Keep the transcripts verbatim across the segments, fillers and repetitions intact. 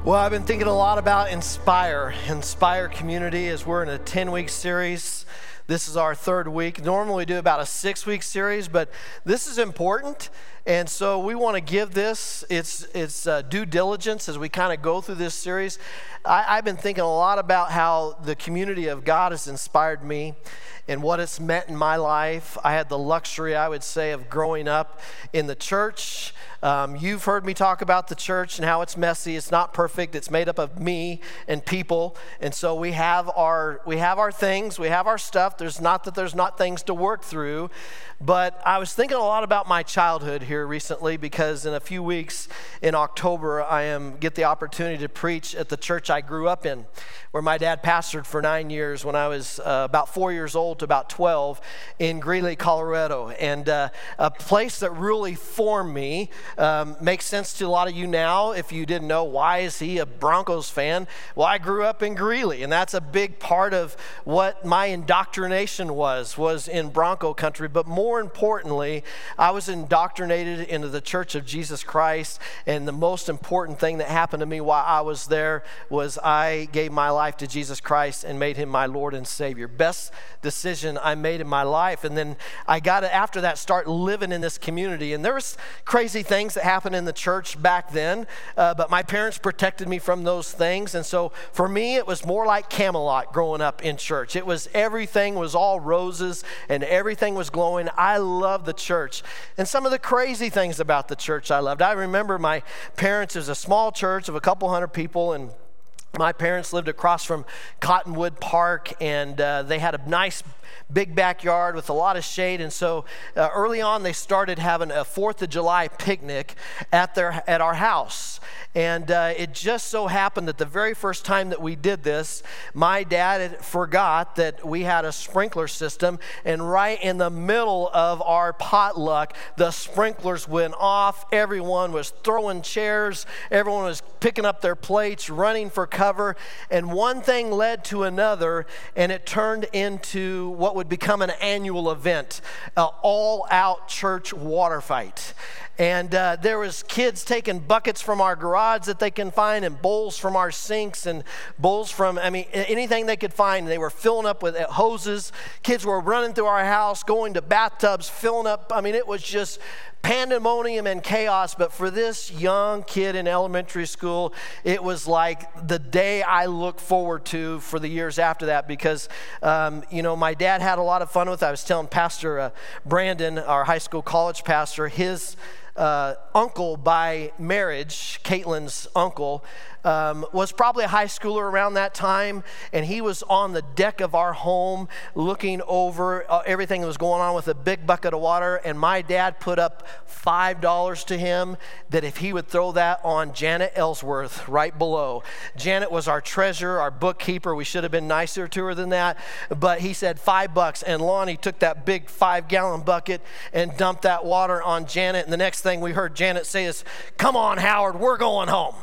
Well, I've been thinking a lot about Inspire, Inspire Community, as we're in a ten-week series. This is our third week. Normally we do about a six-week series, but this is important, and so we want to give this its its uh, due diligence as we kind of go through this series. I, I've been thinking a lot about how the community of God has inspired me and what it's meant in my life. I had the luxury, I would say, of growing up in the church. Um, you've heard me talk about the church and how it's messy. It's not perfect. It's made up of me and people. And so we have our we have our things. We have our stuff. There's not that there's not things to work through. But I was thinking a lot about my childhood here recently, because in a few weeks in October, I am get the opportunity to preach at the church I grew up in, where my dad pastored for nine years when I was uh, about four years old to about twelve in Greeley, Colorado. And uh, a place that really formed me. Um, makes sense to a lot of you now. If you didn't know, why is he a Broncos fan? Well, I grew up in Greeley, and that's a big part of what my indoctrination was, was in Bronco country. But more importantly, I was indoctrinated into the Church of Jesus Christ, and the most important thing that happened to me while I was there was I gave my life to Jesus Christ and made him my Lord and Savior. Best decision I made in my life. And then I got to, after that, start living in this community. And there was crazy things that happened in the church back then, uh, but my parents protected me from those things. And so for me, it was more like Camelot growing up in church. It was everything was all roses and everything was glowing. I loved the church. And some of the crazy things about the church I loved. I remember my parents, it was a small church of a couple hundred people, and my parents lived across from Cottonwood Park, and uh, they had a nice big backyard with a lot of shade. And so uh, early on, they started having a fourth of July picnic at their at our house. And uh, it just so happened that the very first time that we did this, my dad had forgot that we had a sprinkler system, and right in the middle of our potluck, the sprinklers went off. Everyone was throwing chairs. Everyone was picking up their plates, running for cover. And one thing led to another, and it turned into what would become an annual event, an all-out church water fight. And uh, there was kids taking buckets from our garage that they can find, and bowls from our sinks, and bowls from, I mean, anything they could find. They were filling up with hoses. Kids were running through our house, going to bathtubs, filling up. I mean, it was just pandemonium and chaos. But for this young kid in elementary school, it was like the day I look forward to for the years after that, because, um, you know, my dad had a lot of fun with it. I was telling Pastor uh, Brandon, our high school college pastor, his uh, uncle by marriage, Caitlin's uncle, Um, was probably a high schooler around that time, and he was on the deck of our home looking over uh, everything that was going on with a big bucket of water. And my dad put up five dollars to him that if he would throw that on Janet Ellsworth right below. Janet was our treasurer, our bookkeeper. We should have been nicer to her than that, but he said five bucks. And Lonnie took that big five-gallon bucket and dumped that water on Janet. And the next thing we heard Janet say is, "Come on, Howard, we're going home."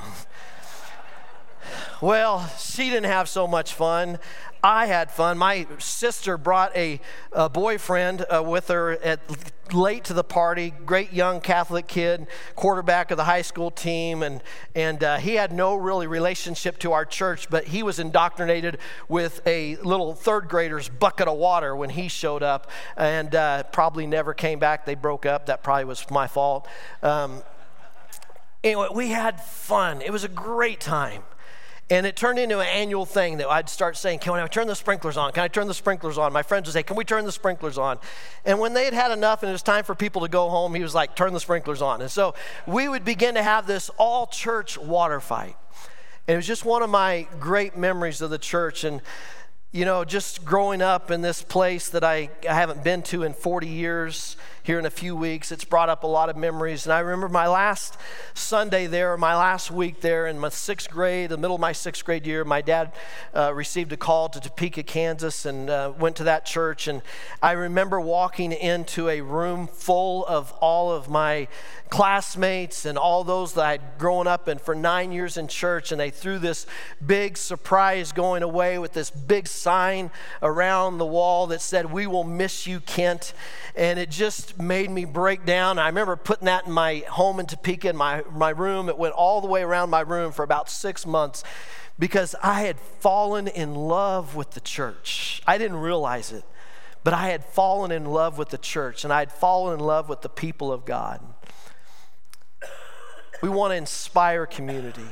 Well, she didn't have so much fun. I had fun. My sister brought a, a boyfriend uh, with her at late to the party, great young Catholic kid, quarterback of the high school team, and and uh, he had no really relationship to our church, but he was indoctrinated with a little third grader's bucket of water when he showed up, and uh, probably never came back. They broke up. That probably was my fault. Um, anyway, we had fun. It was a great time. And it turned into an annual thing that I'd start saying, "Can I turn the sprinklers on? Can I turn the sprinklers on?" My friends would say, "Can we turn the sprinklers on?" And when they had had enough and it was time for people to go home, he was like, "Turn the sprinklers on." And so we would begin to have this all-church water fight. And it was just one of my great memories of the church. And, you know, just growing up in this place that I, I haven't been to in forty years, here in a few weeks, it's brought up a lot of memories. And I remember my last Sunday there, my last week there in my sixth grade, the middle of my sixth grade year, my dad uh, received a call to Topeka, Kansas, and uh, went to that church. And I remember walking into a room full of all of my classmates and all those that I'd grown up in for nine years in church, and they threw this big surprise going away with this big sign around the wall that said, "We will miss you, Kent." And it just just made me break down. I remember putting that in my home in Topeka, in my, my room. It went all the way around my room for about six months because I had fallen in love with the church. I didn't realize it, but I had fallen in love with the church, and I had fallen in love with the people of God. We want to inspire community.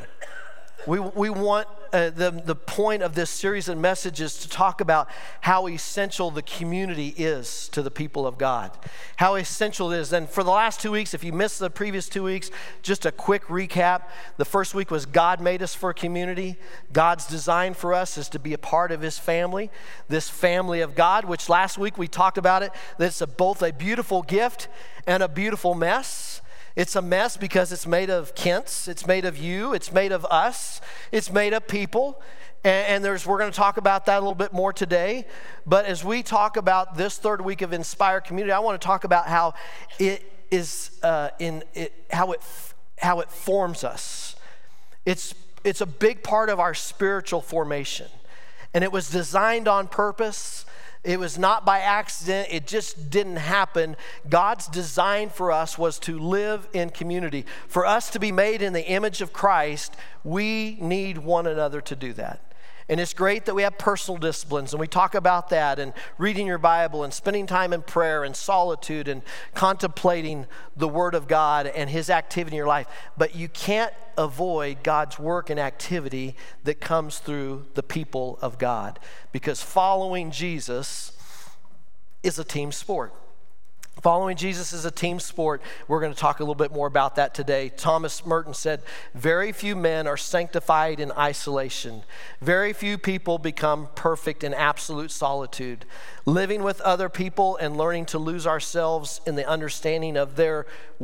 We, we want, uh, the, the point of this series of messages to talk about how essential the community is to the people of God. How essential it is. And for the last two weeks, if you missed the previous two weeks, just a quick recap. The first week was God made us for community. God's design for us is to be a part of his family, this family of God, which last week we talked about it, that it's a, both a beautiful gift and a beautiful mess. It's a mess because it's made of Kents, it's made of you, it's made of us, it's made of people. And, and there's we're going to talk about that a little bit more today. But as we talk about this third week of Inspire Community, I want to talk about how it is uh, in it, how it how it forms us. It's it's a big part of our spiritual formation, and it was designed on purpose. It was not by accident. It just didn't happen. God's design for us was to live in community. For us to be made in the image of Christ, we need one another to do that. And it's great that we have personal disciplines, and we talk about that, and reading your Bible, and spending time in prayer, and solitude, and contemplating the Word of God and his activity in your life. But you can't avoid God's work and activity that comes through the people of God, because following Jesus is a team sport. Following Jesus is a team sport. We're going to talk a little bit more about that today. Thomas Merton said, very few men are sanctified in isolation. Very few people become perfect in absolute solitude. Living with other people and learning to lose ourselves in the understanding of their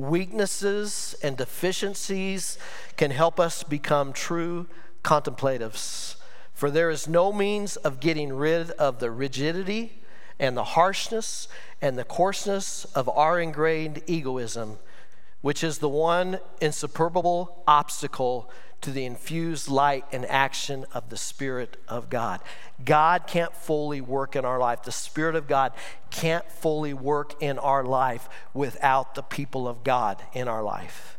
weaknesses and deficiencies can help us become true contemplatives. For there is no means of getting rid of the rigidity and the harshness and the coarseness of our ingrained egoism, which is the one insuperable obstacle to the infused light and action of the Spirit of God. God can't fully work in our life. The Spirit of God can't fully work in our life without the people of God in our life.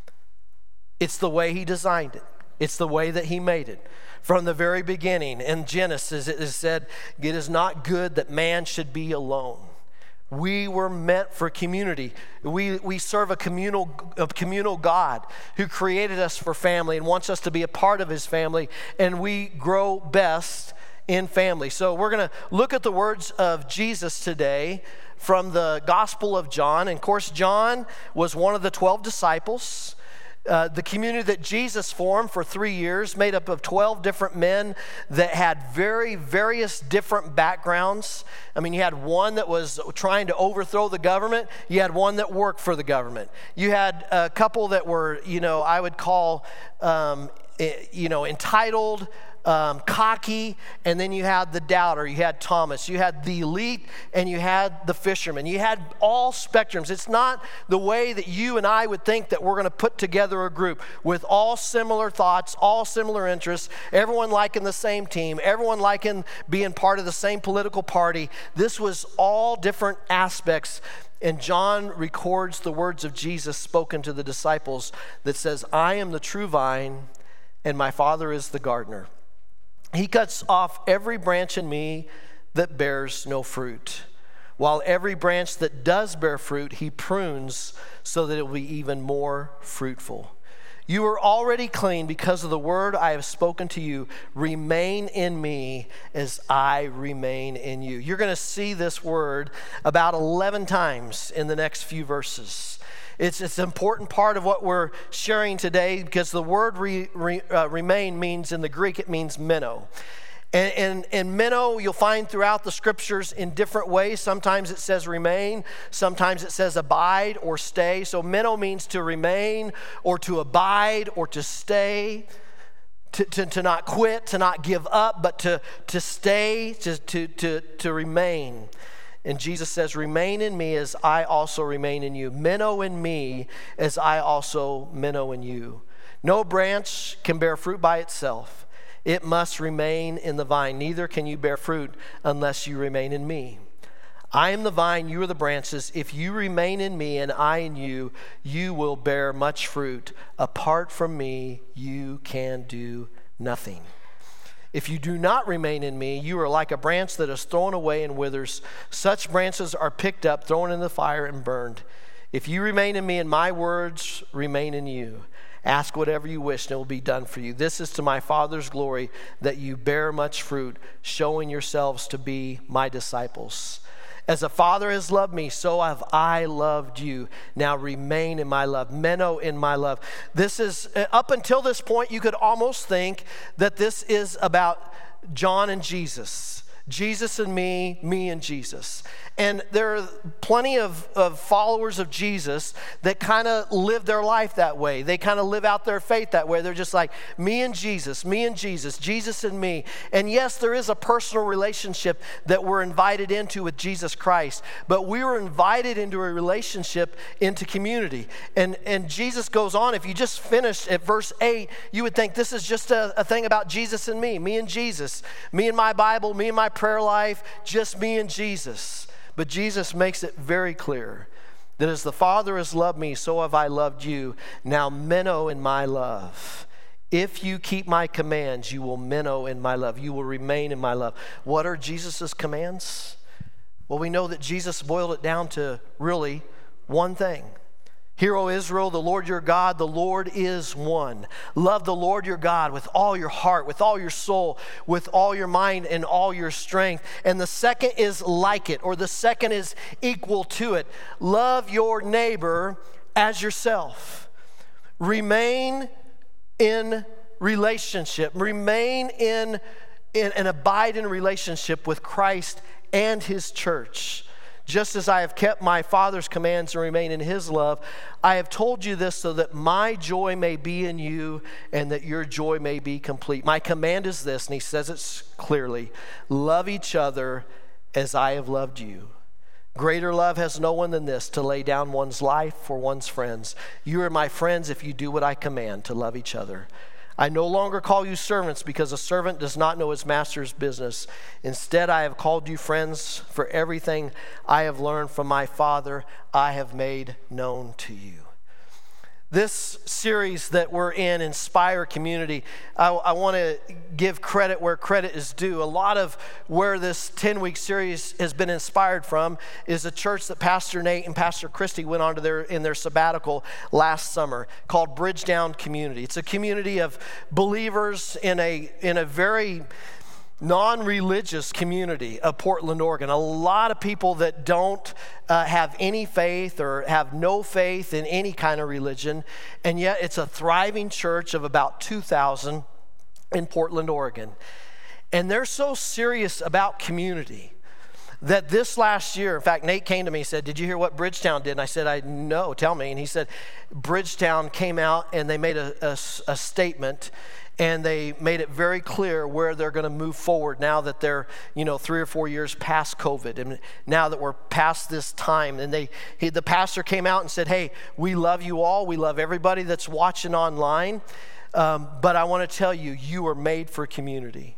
It's the way he designed it. It's the way that he made it. From the very beginning, in Genesis, it is said, it is not good that man should be alone. We were meant for community. We, we serve a communal, a communal God who created us for family and wants us to be a part of his family, and we grow best in family. So we're going to look at the words of Jesus today from the Gospel of John. And of course, John was one of the twelve disciples. Uh, the community that Jesus formed for three years, made up of twelve different men that had very various different backgrounds. I mean, you had one that was trying to overthrow the government. You had one that worked for the government. You had a couple that were, you know, I would call, um, you know, entitled, Um, cocky, and then you had the doubter, you had Thomas, you had the elite, and you had the fisherman. You had all spectrums. It's not the way that you and I would think that we're going to put together a group with all similar thoughts, all similar interests, everyone liking the same team, everyone liking being part of the same political party. This was all different aspects. And John records the words of Jesus spoken to the disciples that says, I am the true vine, and my Father is the gardener. He cuts off every branch in me that bears no fruit, while every branch that does bear fruit, he prunes so that it will be even more fruitful. You are already clean because of the word I have spoken to you. Remain in me as I remain in you. You're going to see this word about eleven times in the next few verses. It's, it's an important part of what we're sharing today, because the word re, re, uh, remain means, in the Greek, it means meno. And, and, and meno you'll find throughout the scriptures in different ways. Sometimes it says remain, sometimes it says abide or stay. So meno means to remain or to abide or to stay, to, to, to not quit, to not give up, but to, to stay, to, to, to, to remain. And Jesus says, remain in me as I also remain in you. Meno in me as I also meno in you. No branch can bear fruit by itself. It must remain in the vine. Neither can you bear fruit unless you remain in me. I am the vine, you are the branches. If you remain in me and I in you, you will bear much fruit. Apart from me, you can do nothing. If you do not remain in me, you are like a branch that is thrown away and withers. Such branches are picked up, thrown in the fire, and burned. If you remain in me and my words remain in you, ask whatever you wish and it will be done for you. This is to my Father's glory that you bear much fruit, showing yourselves to be my disciples. As the Father has loved me, so have I loved you. Now remain in my love. Meno in my love. This is, up until this point, you could almost think that this is about John and Jesus. Jesus and me, me and Jesus. And there are plenty of, of followers of Jesus that kind of live their life that way. They kind of live out their faith that way. They're just like, me and Jesus, me and Jesus, Jesus and me. And yes, there is a personal relationship that we're invited into with Jesus Christ. But we were invited into a relationship into community. And, and Jesus goes on, if you just finished at verse eight, you would think this is just a, a thing about Jesus and me, me and Jesus, me and my Bible, me and my prayer life, just me and Jesus. But Jesus makes it very clear that as the Father has loved me, so have I loved you. Now meno in my love. If you keep my commands, you will meno in my love. You will remain in my love. What are Jesus' commands? Well, we know that Jesus boiled it down to really one thing. Hear, O Israel, the Lord your God, the Lord is one. Love the Lord your God with all your heart, with all your soul, with all your mind and all your strength. And the second is like it, or the second is equal to it. Love your neighbor as yourself. Remain in relationship. Remain in, in and abide in relationship with Christ and his church. Just as I have kept my Father's commands and remain in his love, I have told you this so that my joy may be in you and that your joy may be complete. My command is this, and he says it clearly, love each other as I have loved you. Greater love has no one than this, to lay down one's life for one's friends. You are my friends if you do what I command, to love each other. I no longer call you servants because a servant does not know his master's business. Instead, I have called you friends, for everything I have learned from my Father, I have made known to you. This series that we're in, Inspire Community, I, I want to give credit where credit is due. A lot of where this ten-week series has been inspired from is a church that Pastor Nate and Pastor Christy went on to their, in their sabbatical last summer called Bridgetown Community. It's a community of believers in a, in a very non-religious community of Portland, Oregon. A lot of people that don't uh, have any faith or have no faith in any kind of religion, and yet it's a thriving church of about two thousand in Portland, Oregon. And they're so serious about community that this last year, in fact, Nate came to me and said, did you hear what Bridgetown did? And I said, I no, tell me. And he said, Bridgetown came out and they made a, a, a statement, and they made it very clear where they're going to move forward now that they're, you know, three or four years past COVID, and now that we're past this time. And they, he, the pastor came out and said, hey, we love you all. We love everybody that's watching online. Um, but I want to tell you, you are made for community.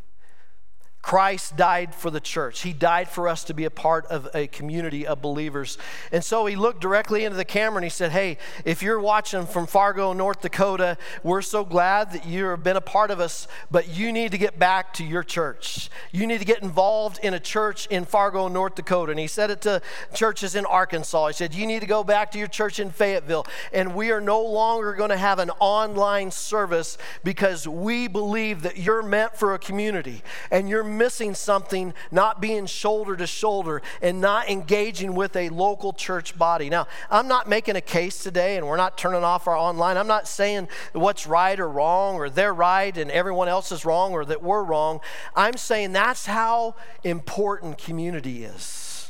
Christ died for the church. He died for us to be a part of a community of believers. And so he looked directly into the camera and he said, hey, if you're watching from Fargo, North Dakota, we're so glad that you've been a part of us, but you need to get back to your church. You need to get involved in a church in Fargo, North Dakota. And he said it to churches in Arkansas. He said, you need to go back to your church in Fayetteville. And we are no longer going to have an online service because we believe that you're meant for a community, and you're missing something not being shoulder to shoulder and not engaging with a local church body. Now, I'm not making a case today, and we're not turning off our online. I'm not saying what's right or wrong, or they're right and everyone else is wrong, or that we're wrong. I'm saying that's how important community is.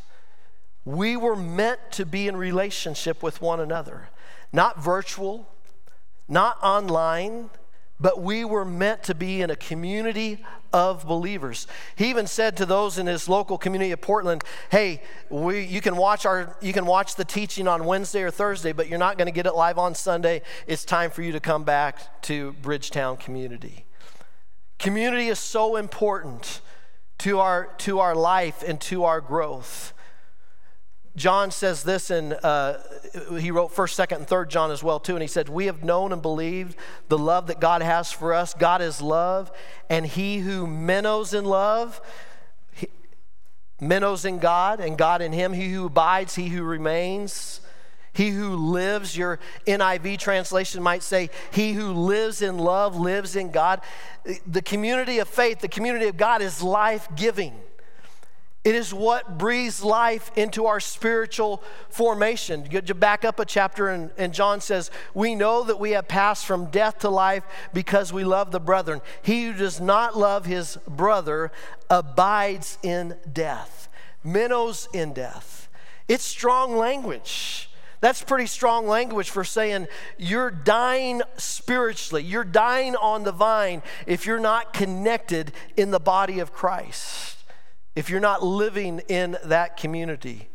We were meant to be in relationship with one another, not virtual, not online, but we were meant to be in a community of believers. He even said to those in his local community of Portland, hey, we, you can watch our, you can watch the teaching on Wednesday or Thursday, but you're not going to get it live on Sunday. It's time for you to come back to Bridgetown Community. Community is so important to our, to our life and to our growth. John says this in, uh, he wrote first, second, and third John as well too, and he said, we have known and believed the love that God has for us. God is love, and he who menos in love, he, menos in God, and God in him, he who abides, he who remains, he who lives, your N I V translation might say, he who lives in love lives in God. The community of faith, the community of God is life-giving. It is what breathes life into our spiritual formation. You back up a chapter and, and John says, we know that we have passed from death to life because we love the brethren. He who does not love his brother abides in death. Menos in death. It's strong language. That's pretty strong language for saying you're dying spiritually. You're dying on the vine if you're not connected in the body of Christ. If you're not living in that community.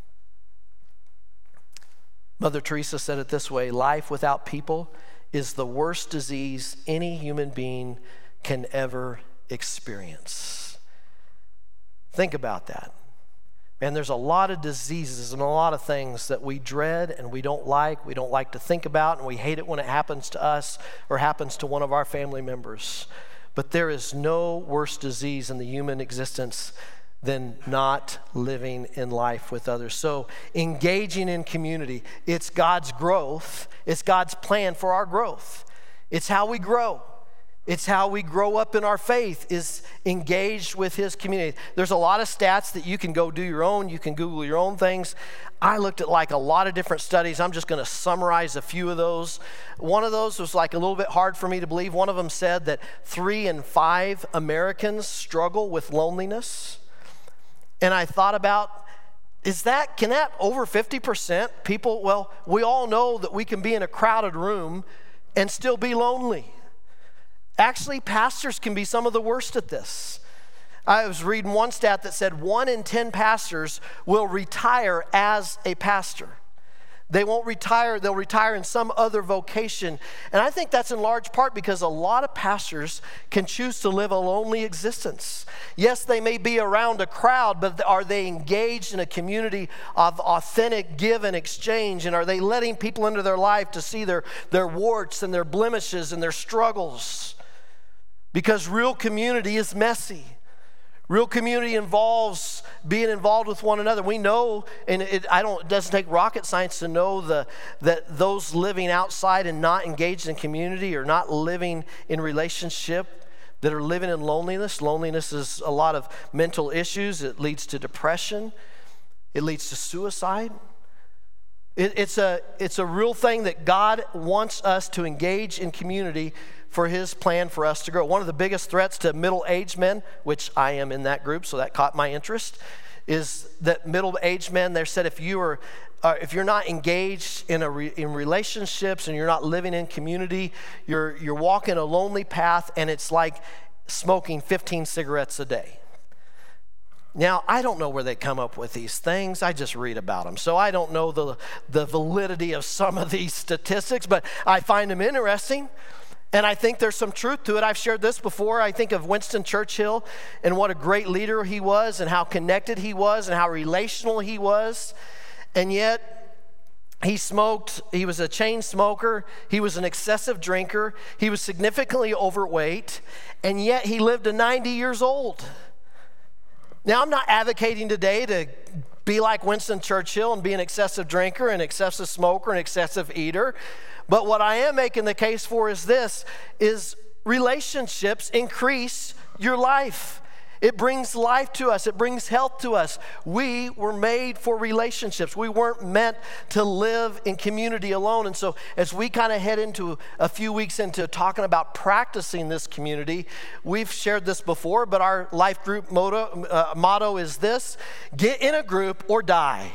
Mother Teresa said it this way, life without people is the worst disease any human being can ever experience. Think about that. Man, there's a lot of diseases and a lot of things that we dread and we don't like, we don't like to think about, and we hate it when it happens to us or happens to one of our family members. But there is no worse disease in the human existence than not living in life with others. So engaging in community, it's God's growth. It's God's plan for our growth. It's how we grow. It's how we grow up in our faith, is engaged with his community. There's a lot of stats that you can go do your own. You can Google your own things. I looked at like a lot of different studies. I'm just going to summarize a few of those. One of those was like a little bit hard for me to believe. One of them said that three in five Americans struggle with loneliness. And I thought about, is that, can that over fifty percent people, well, we all know that we can be in a crowded room and still be lonely. Actually, pastors can be some of the worst at this. I was reading one stat that said one in ten pastors will retire as a pastor. They won't retire, they'll retire in some other vocation. And I think that's in large part because a lot of pastors can choose to live a lonely existence. Yes, they may be around a crowd, but are they engaged in a community of authentic give and exchange? And are they letting people into their life to see their, their warts and their blemishes and their struggles? Because real community is messy. Real community involves being involved with one another. We know, and it, I don't, it doesn't take rocket science to know the, that those living outside and not engaged in community or not living in relationship, that are living in loneliness. Loneliness is a lot of mental issues. It leads to depression. It leads to suicide. It, it's a, it's a real thing that God wants us to engage in community for his plan for us to grow. One of the biggest threats to middle-aged men, which I am in that group, so that caught my interest, is that middle-aged men, they said if you are, uh, if you're not engaged in a re, in relationships and you're not living in community, you're you're walking a lonely path, and it's like smoking fifteen cigarettes a day. Now, I don't know where they come up with these things. I just read about them. So I don't know the, the validity of some of these statistics, but I find them interesting. And I think there's some truth to it. I've shared this before. I think of Winston Churchill and what a great leader he was and how connected he was and how relational he was. And yet, he smoked, he was a chain smoker, he was an excessive drinker, he was significantly overweight, and yet he lived to ninety years old. Now, I'm not advocating today to be like Winston Churchill and be an excessive drinker, an excessive smoker, an excessive eater. But what I am making the case for is this, is relationships increase your life. It brings life to us. It brings health to us. We were made for relationships. We weren't meant to live in community alone. And so as we kind of head into a few weeks into talking about practicing this community, we've shared this before, but our life group motto, uh, motto is this: get in a group or die.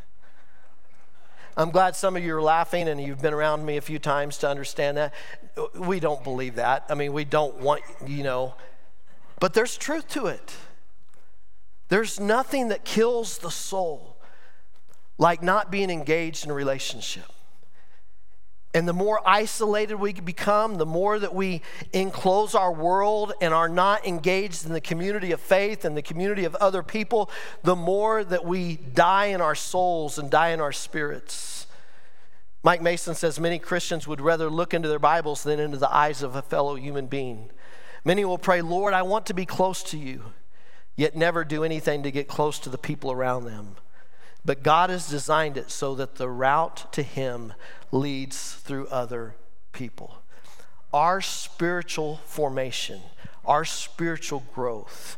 I'm glad some of you are laughing and you've been around me a few times to understand that. We don't believe that. I mean, we don't want, you know, but there's truth to it. There's nothing that kills the soul like not being engaged in a relationship. And the more isolated we become, the more that we enclose our world and are not engaged in the community of faith and the community of other people, the more that we die in our souls and die in our spirits. Mike Mason says many Christians would rather look into their Bibles than into the eyes of a fellow human being. Many will pray, Lord, I want to be close to you, yet never do anything to get close to the people around them. But God has designed it so that the route to him leads through other people. Our spiritual formation, our spiritual growth,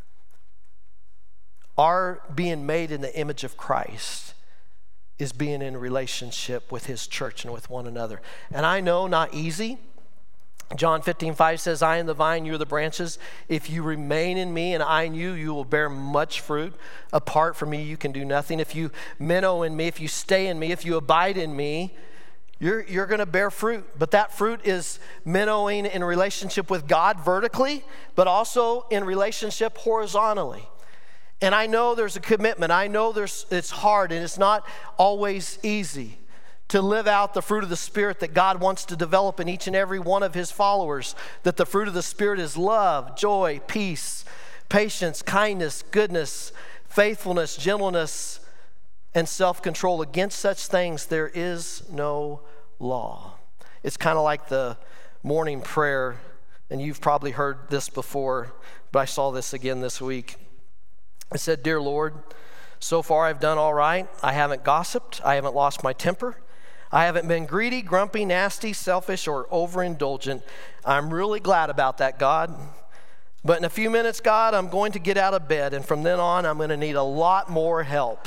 our being made in the image of Christ is being in relationship with his church and with one another. And I know, not easy. John fifteen five says, I am the vine, you are the branches. If you remain in me and I in you, you will bear much fruit. Apart from me, you can do nothing. If you minnow in me, if you stay in me, if you abide in me, you're, you're going to bear fruit. But that fruit is minnowing in relationship with God vertically, but also in relationship horizontally. And I know there's a commitment. I know there's it's hard and it's not always easy to live out the fruit of the Spirit that God wants to develop in each and every one of his followers. That the fruit of the Spirit is love, joy, peace, patience, kindness, goodness, faithfulness, gentleness, and self-control. Against such things there is no law. It's kind of like the morning prayer, and you've probably heard this before, but I saw this again this week. It said, Dear Lord, so far I've done all right. I haven't gossiped. I haven't lost my temper. I haven't been greedy, grumpy, nasty, selfish, or overindulgent. I'm really glad about that, God. But in a few minutes, God, I'm going to get out of bed, and from then on, I'm going to need a lot more help.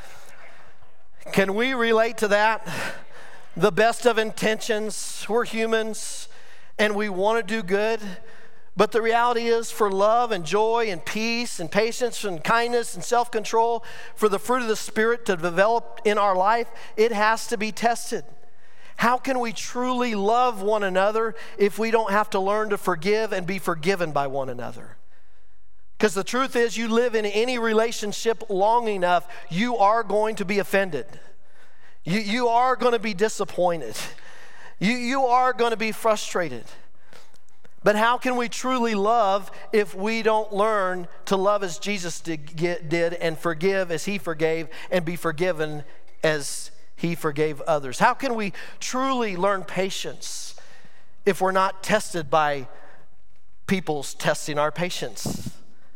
Can we relate to that? The best of intentions. We're humans, and we want to do good. But the reality is, for love and joy and peace and patience and kindness and self-control, for the fruit of the Spirit to develop in our life, it has to be tested. How can we truly love one another if we don't have to learn to forgive and be forgiven by one another? Because the truth is, you live in any relationship long enough, you are going to be offended. You, you are going to be disappointed. You, you are going to be frustrated. But how can we truly love if we don't learn to love as Jesus did, did and forgive as he forgave and be forgiven as he forgave others? How can we truly learn patience if we're not tested by people's testing our patience?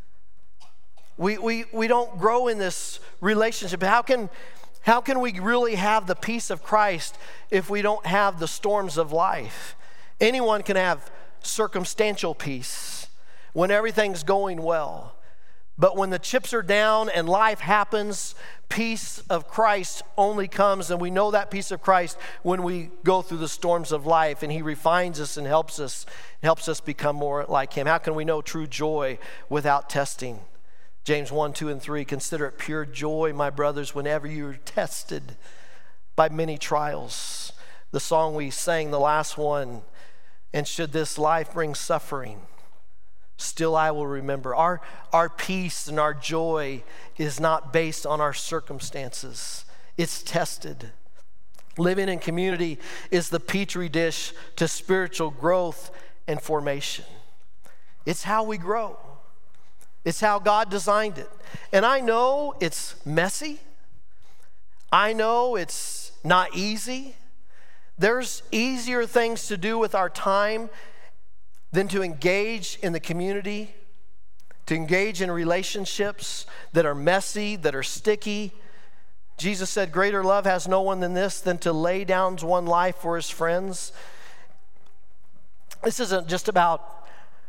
We, we, we don't grow in this relationship. How can, how can we really have the peace of Christ if we don't have the storms of life? Anyone can have circumstantial peace when everything's going well. But when the chips are down and life happens, peace of Christ only comes, and we know that peace of Christ when we go through the storms of life, and he refines us and helps us, helps us become more like him. How can we know true joy without testing? James one, two, and three, consider it pure joy, my brothers, whenever you're tested by many trials. The song we sang, the last one, and should this life bring suffering, still I will remember. Our, our peace and our joy is not based on our circumstances. It's tested. Living in community is the petri dish to spiritual growth and formation. It's how we grow. It's how God designed it. And I know it's messy. I know it's not easy. There's easier things to do with our time than to engage in the community, to engage in relationships that are messy, that are sticky. Jesus said, greater love has no one than this, than to lay down one's life for his friends. This isn't just about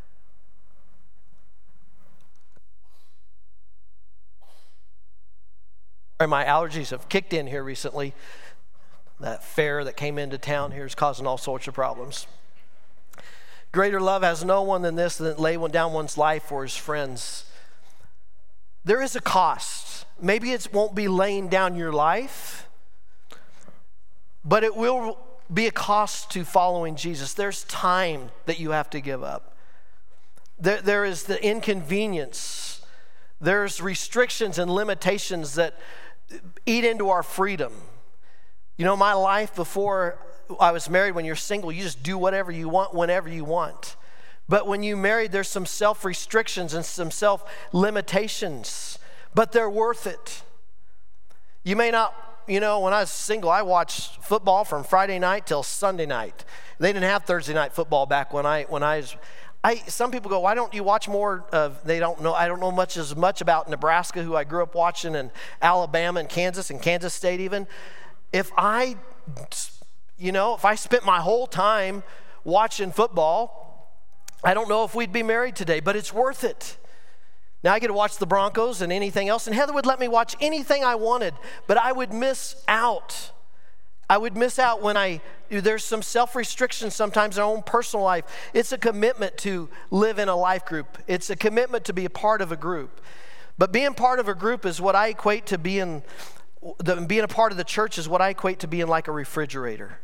my allergies have kicked in here recently. That fair that came into town here is causing all sorts of problems. Greater love has no one than this, than lay one down one's life for his friends. There is a cost. Maybe it won't be laying down your life, but it will be a cost to following Jesus. There's time that you have to give up. There, there is the inconvenience. There's restrictions and limitations that eat into our freedom. You know, my life before I was married, when you're single, you just do whatever you want, whenever you want. But when you married, there's some self-restrictions and some self-limitations, but they're worth it. You may not, you know, when I was single, I watched football from Friday night till Sunday night. They didn't have Thursday night football back when I, when I was, I, some people go, why don't you watch more of, they don't know, I don't know much as much about Nebraska, who I grew up watching, and Alabama and Kansas and Kansas State even. If I, you know, if I spent my whole time watching football, I don't know if we'd be married today, but it's worth it. Now I get to watch the Broncos and anything else, and Heather would let me watch anything I wanted, but I would miss out. I would miss out when I, there's some self-restriction sometimes in our own personal life. It's a commitment to live in a life group. It's a commitment to be a part of a group. But being part of a group is what I equate to being, the, being a part of the church is what I equate to being like a refrigerator.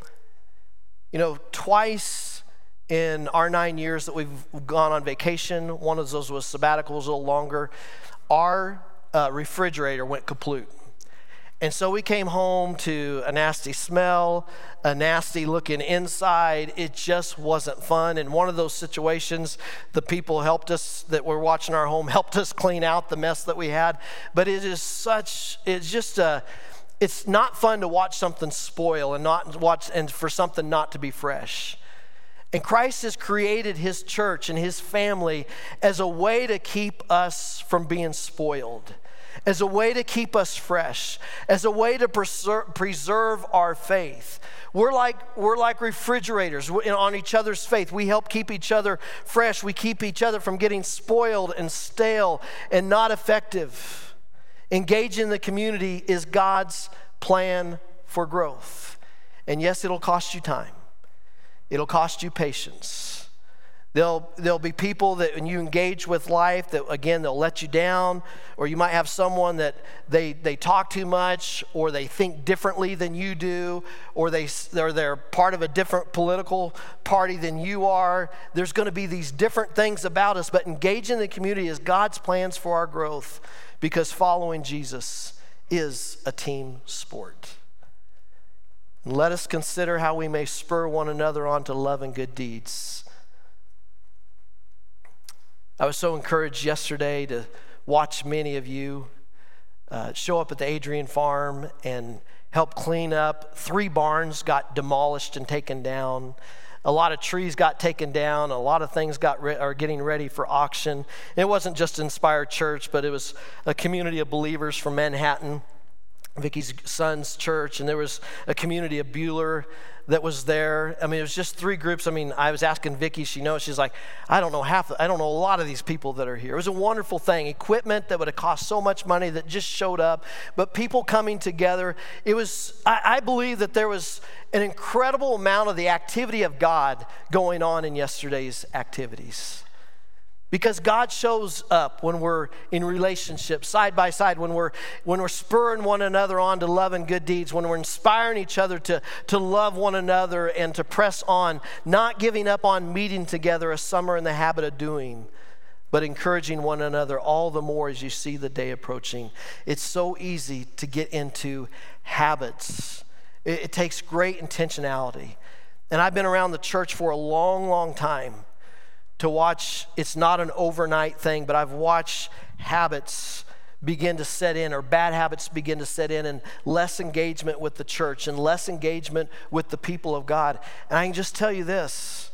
You know, twice in our nine years that we've gone on vacation, one of those was sabbaticals, a little longer, our uh, refrigerator went kaput. And so we came home to a nasty smell, a nasty looking inside. It just wasn't fun. In one of those situations, the people helped us that were watching our home, helped us clean out the mess that we had. But it is such, it's just a, it's not fun to watch something spoil and not watch, and for something not to be fresh. And Christ has created his church and his family as a way to keep us from being spoiled, as a way to keep us fresh, as a way to preserve, preserve our faith. We're like, we're like refrigerators on each other's faith. We help keep each other fresh. We keep each other from getting spoiled and stale and not effective. Engaging in the community is God's plan for growth. And yes, it'll cost you time. It'll cost you patience. There'll, there'll be people that when you engage with life that, again, they'll let you down, or you might have someone that they, they talk too much, or they think differently than you do, or they, they're, they're part of a different political party than you are. There's going to be these different things about us, but engaging the community is God's plans for our growth, because following Jesus is a team sport. Let us consider how we may spur one another on to love and good deeds. I was so encouraged yesterday to watch many of you uh, show up at the Adrian farm and help clean up. Three barns got demolished and taken down. A lot of trees got taken down. A lot of things got re- are getting ready for auction. It wasn't just Inspired Church, but it was a community of believers from Manhattan, Vicky's son's church, and there was a community of Bueller that was there. I mean, it was just three groups. I mean, I was asking Vicky, she knows, she's like, I don't know half, I don't know a lot of these people that are here. It was a wonderful thing. Equipment that would have cost so much money that just showed up, but people coming together. It was, I, I believe that there was an incredible amount of the activity of God going on in yesterday's activities. Because God shows up when we're in relationship, side by side, when we're when we're spurring one another on to love and good deeds, when we're inspiring each other to, to love one another and to press on, not giving up on meeting together as some are in the habit of doing, but encouraging one another all the more as you see the day approaching. It's so easy to get into habits. It, it takes great intentionality. And I've been around the church for a long, long time to watch. It's not an overnight thing, but I've watched habits begin to set in, or bad habits begin to set in, and less engagement with the church and less engagement with the people of God. And I can just tell you this,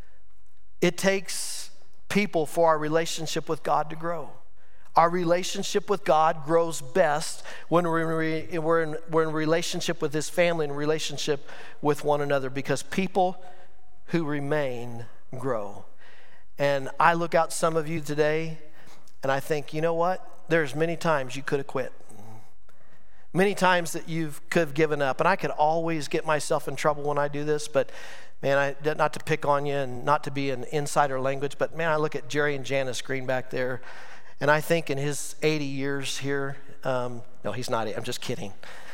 it takes people for our relationship with God to grow. Our relationship with God grows best when we're in, we're in, we're in relationship with his family and relationship with one another, because people who remain grow. And I look out some of you today and I think, you know what? There's many times you could have quit. Many times that you could have given up. And I could always get myself in trouble when I do this, but man, I, not to pick on you and not to be an insider language, but man, I look at Jerry and Janice Green back there, and I think in his eighty years here, um, no, he's not, I'm just kidding.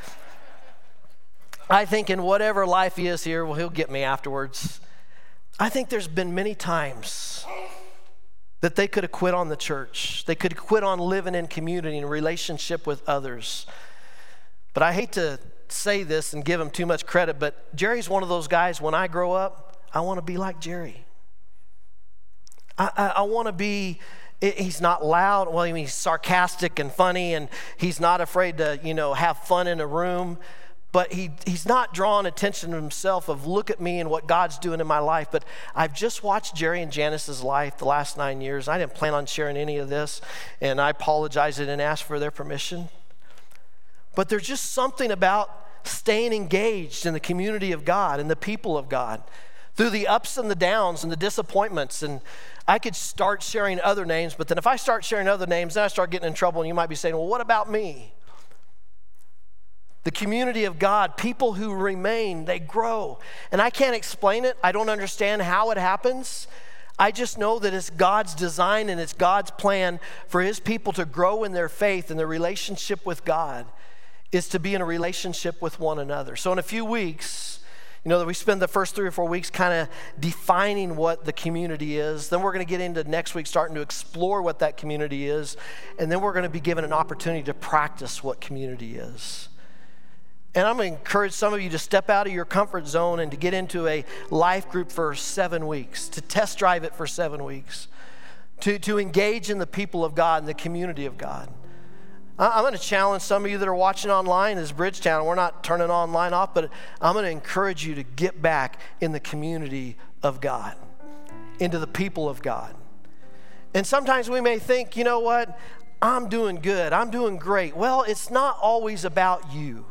I think in whatever life he is here, well, he'll get me afterwards. I think there's been many times that they could have quit on the church. They could have quit on living in community and relationship with others. But I hate to say this and give him too much credit, but Jerry's one of those guys, when I grow up, I want to be like Jerry. I, I, I want to be, he's not loud. Well, I mean, he's sarcastic and funny, and he's not afraid to, you know, have fun in a room. But he he's not drawing attention to himself of look at me and what God's doing in my life. But I've just watched Jerry and Janice's life the last nine years. I didn't plan on sharing any of this, and I apologize. I didn't ask for their permission. But there's just something about staying engaged in the community of God and the people of God through the ups and the downs and the disappointments. And I could start sharing other names, but then if I start sharing other names, then I start getting in trouble, and you might be saying, well, what about me? The community of God, people who remain, they grow. And I can't explain it. I don't understand how it happens. I just know that it's God's design and it's God's plan for his people to grow in their faith and their relationship with God is to be in a relationship with one another. So in a few weeks, you know, that we spend the first three or four weeks kind of defining what the community is. Then we're going to get into next week starting to explore what that community is. And then we're going to be given an opportunity to practice what community is. And I'm going to encourage some of you to step out of your comfort zone and to get into a life group for seven weeks, to test drive it for seven weeks, to, to engage in the people of God and the community of God. I'm going to challenge some of you that are watching online as Bridgetown. We're not turning online off, but I'm going to encourage you to get back in the community of God, into the people of God. And sometimes we may think, you know what, I'm doing good, I'm doing great. Well, it's not always about you.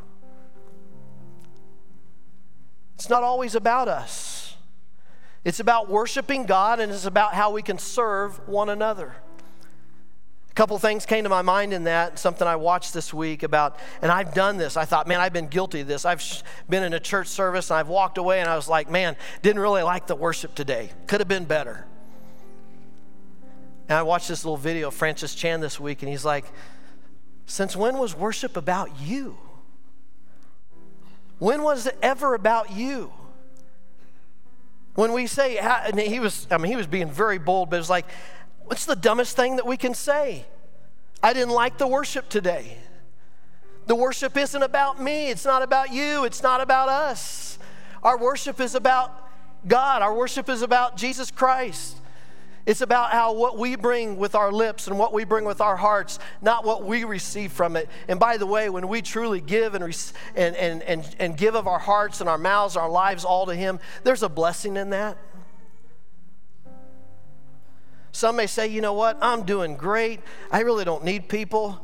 It's not always about us. It's about worshiping God, and it's about how we can serve one another. A couple things came to my mind in that, something I watched this week about, and I've done this. I thought, man, I've been guilty of this. I've been in a church service, and I've walked away, and I was like, man, didn't really like the worship today. Could have been better. And I watched this little video of Francis Chan this week, and he's like, since when was worship about you? When was it ever about you? When we say, and he was, I mean, he was being very bold, but it was like, what's the dumbest thing that we can say? I didn't like the worship today. The worship isn't about me. It's not about you. It's not about us. Our worship is about God. Our worship is about Jesus Christ. It's about how what we bring with our lips and what we bring with our hearts, not what we receive from it. And by the way, when we truly give and, and, and, and, and give of our hearts and our mouths, our lives all to Him, there's a blessing in that. Some may say, you know what, I'm doing great. I really don't need people.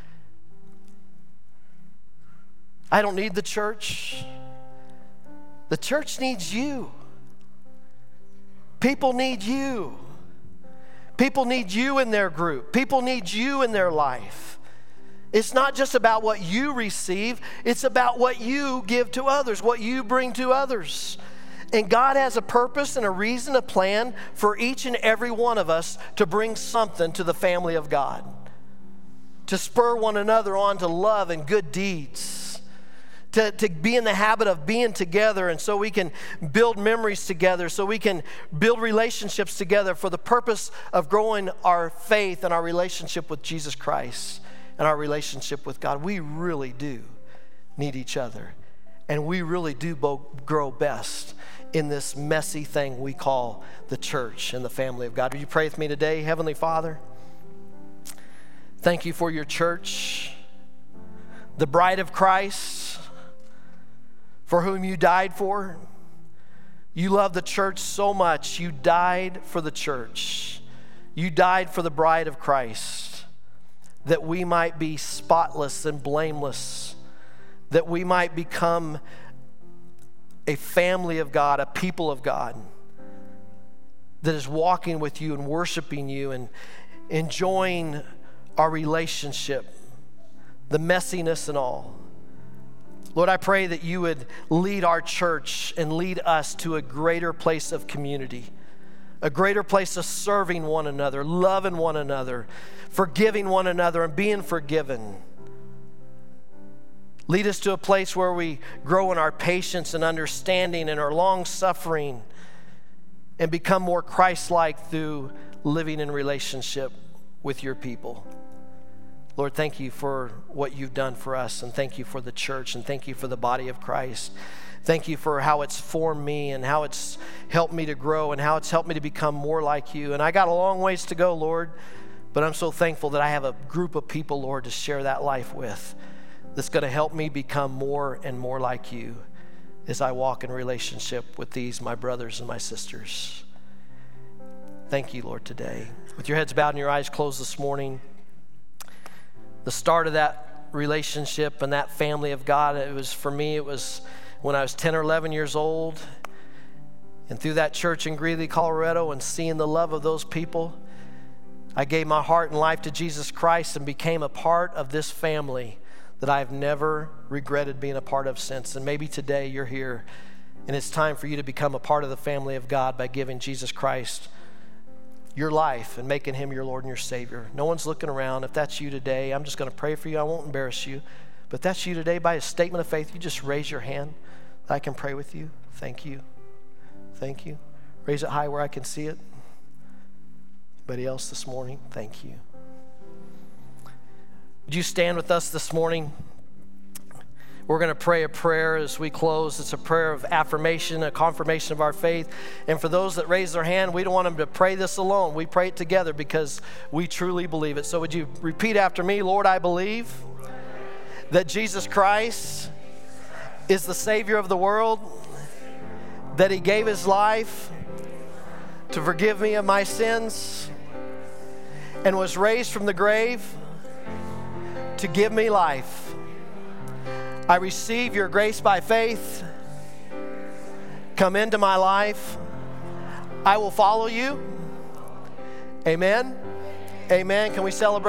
I don't need the church. The church needs you. People need you. People need you in their group. People need you in their life. It's not just about what you receive. It's about what you give to others, what you bring to others. And God has a purpose and a reason, a plan for each and every one of us to bring something to the family of God, to spur one another on to love and good deeds. To, to be in the habit of being together, and so we can build memories together, so we can build relationships together for the purpose of growing our faith and our relationship with Jesus Christ and our relationship with God. We really do need each other, and we really do both grow best in this messy thing we call the church and the family of God. Would you pray with me today? Heavenly Father, thank you for your church, the bride of Christ, for whom you died for. You love the church so much. You died for the church. You died for the bride of Christ, that we might be spotless and blameless, that we might become a family of God, a people of God, that is walking with you and worshiping you and enjoying our relationship, the messiness and all. Lord, I pray that you would lead our church and lead us to a greater place of community, a greater place of serving one another, loving one another, forgiving one another, and being forgiven. Lead us to a place where we grow in our patience and understanding and our long-suffering and become more Christ-like through living in relationship with your people. Lord, thank you for what you've done for us, and thank you for the church, and thank you for the body of Christ. Thank you for how it's formed me and how it's helped me to grow and how it's helped me to become more like you. And I got a long ways to go, Lord, but I'm so thankful that I have a group of people, Lord, to share that life with that's going to help me become more and more like you as I walk in relationship with these, my brothers and my sisters. Thank you, Lord, today. With your heads bowed and your eyes closed this morning, the start of that relationship and that family of God, it was, for me, it was when I was ten or eleven years old, and through that church in Greeley, Colorado, and seeing the love of those people, I gave my heart and life to Jesus Christ and became a part of this family that I've never regretted being a part of since. And maybe today you're here, and it's time for you to become a part of the family of God by giving Jesus Christ your life and making him your Lord and your Savior. No one's looking around. If that's you today, I'm just going to pray for you. I won't embarrass you. But if that's you today, by a statement of faith, you just raise your hand. I can pray with you. Thank you. Thank you. Raise it high where I can see it. Anybody else this morning? Thank you. Would you stand with us this morning? We're going to pray a prayer as we close. It's a prayer of affirmation, a confirmation of our faith. And for those that raise their hand, we don't want them to pray this alone. We pray it together because we truly believe it. So would you repeat after me? Lord, I believe that Jesus Christ is the Savior of the world, that he gave his life to forgive me of my sins and was raised from the grave to give me life. I receive your grace by faith. Come into my life. I will follow you. Amen. Amen. Can we celebrate?